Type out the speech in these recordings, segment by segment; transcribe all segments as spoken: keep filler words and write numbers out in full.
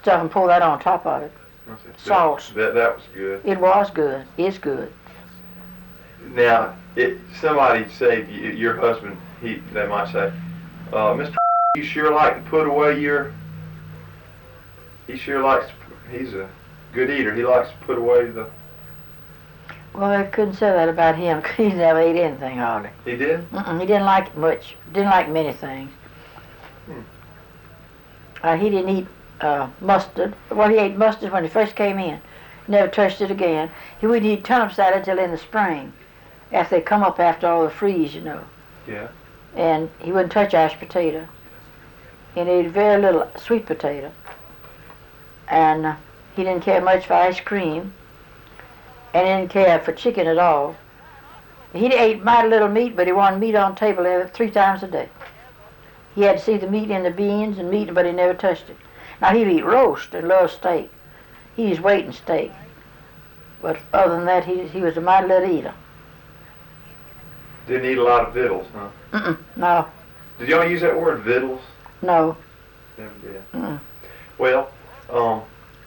stuff and pour that on top of it. Sauce. That, that was good. It was good. It's good. Now, it, somebody say, your husband, he, they might say, uh, Mister you sure like to put away your, he sure likes, to, he's a good eater. He likes to put away the... Well, I couldn't say that about him, because he never ate anything hardly. He did? Mm-mm, he didn't like it much. Didn't like many things. Hmm. Uh, he didn't eat uh, mustard. Well, he ate mustard when he first came in. Never touched it again. He wouldn't eat turnip salad till in the spring, after they come up after all the freeze, you know. Yeah. And he wouldn't touch mashed potato. And he ate very little sweet potato. And uh, he didn't care much for ice cream. And he didn't care for chicken at all. He ate mighty little meat, but he wanted meat on the table every, three times a day. He had to see the meat in the beans and meat, but he never touched it. Now, he'd eat roast and love steak. He's waiting steak. But other than that, he, he was a mighty little eater. Didn't eat a lot of victuals, huh? Mm-mm, no. Did y'all use that word, victuals? No. Never did. Mm-mm. Well, um,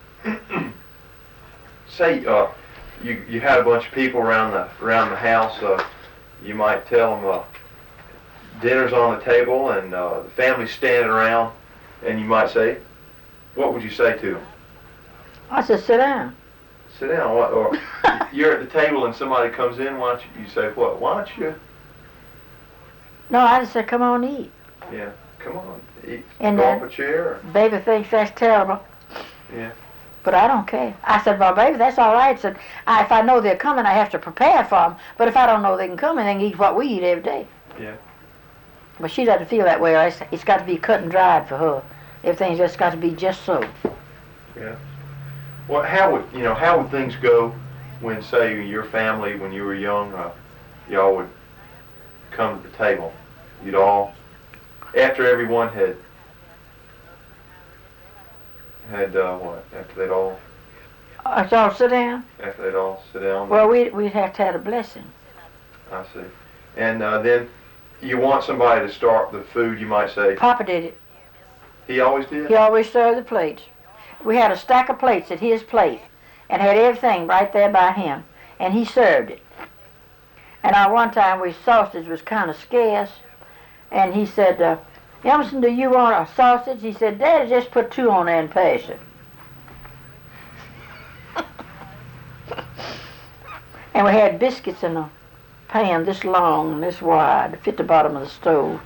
say uh, you you had a bunch of people around the around the house. Uh, you might tell them uh, dinner's on the table and uh, the family's standing around, and you might say, what would you say to them? I said, sit down. Sit down. What, or you're at the table and somebody comes in. Why don't you, you say what? Why don't you? No, I just said, come on, eat. Yeah, come on, eat. And Go then up a chair. Or, baby thinks that's terrible. yeah. But I don't care. I said, well, baby, that's all right. I said, I, if I know they're coming, I have to prepare for them. But if I don't know they can come, and they can eat what we eat every day. Yeah. But she doesn't feel that way. It's, it's got to be cut and dried for her. Everything's just got to be just so. Yeah. Well, how would you know? How would things go when, say, your family, when you were young, uh, y'all would come to the table? You'd all, after everyone had had uh, what? After they'd all. Uh, so sit down. After they'd all sit down. Well, we we'd have to have a blessing. I see. And uh, then you want somebody to start the food. You might say. Papa did it. He always did? He always served the plates. We had a stack of plates at his plate and had everything right there by him, and he served it. And uh, one time we sausage was kind of scarce, and he said, uh, Emerson, do you want a sausage? He said, Daddy, just put two on there and pass it. And we had biscuits in a pan this long and this wide to fit the bottom of the stove.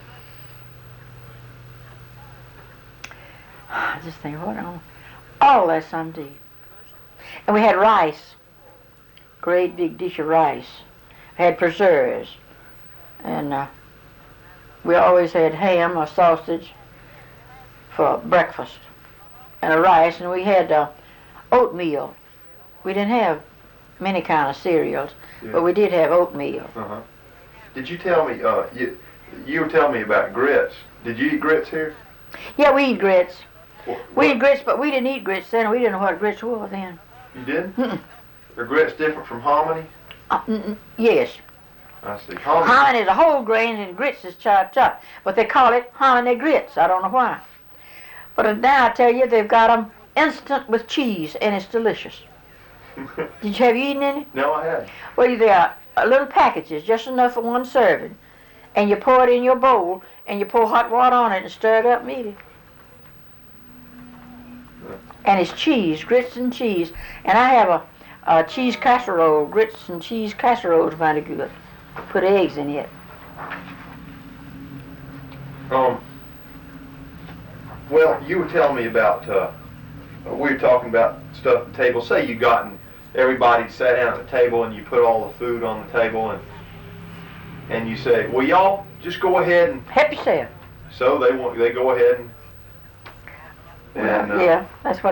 I just think, what on? All that some deep. And we had rice, great big dish of rice. Had preserves, and uh, we always had ham or sausage for breakfast, and a rice, and we had uh, oatmeal. We didn't have many kind of cereals, yeah. But we did have oatmeal. Uh-huh. Did you tell me, uh, you, you were telling me about grits. Did you eat grits here? Yeah, we eat grits. What, we what? eat grits, but we didn't eat grits then. We didn't know what grits were then. You didn't? Mm-mm. Are grits different from hominy? Uh, mm, yes. I see. Hominy. Hominy is a whole grain and grits is chopped up. But they call it hominy grits. I don't know why. But now I tell you, they've got them instant with cheese, and it's delicious. Did you have you eaten any? No, I haven't. Well, they are little packages, just enough for one serving. And you pour it in your bowl, and you pour hot water on it and stir it up and eat it. And it's cheese, grits and cheese. And I have a, a cheese casserole, grits and cheese casserole is mighty good. Put eggs in it. Um. Well, you were telling me about, uh, we were talking about stuff at the table. Say you gotten, everybody sat down at the table and you put all the food on the table and and you say, well, y'all just go ahead and help yourself. So they want they go ahead and and well, yeah, that's what.